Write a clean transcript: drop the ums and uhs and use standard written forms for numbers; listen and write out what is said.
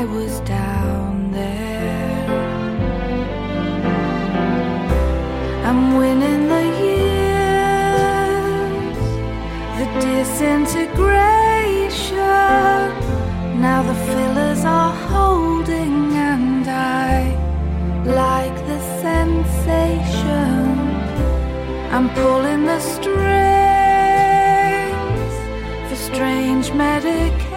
I was down there. I'm winning the years, the disintegration. Now the fillers are holding, and I like the sensation. I'm pulling the strings for strange medication.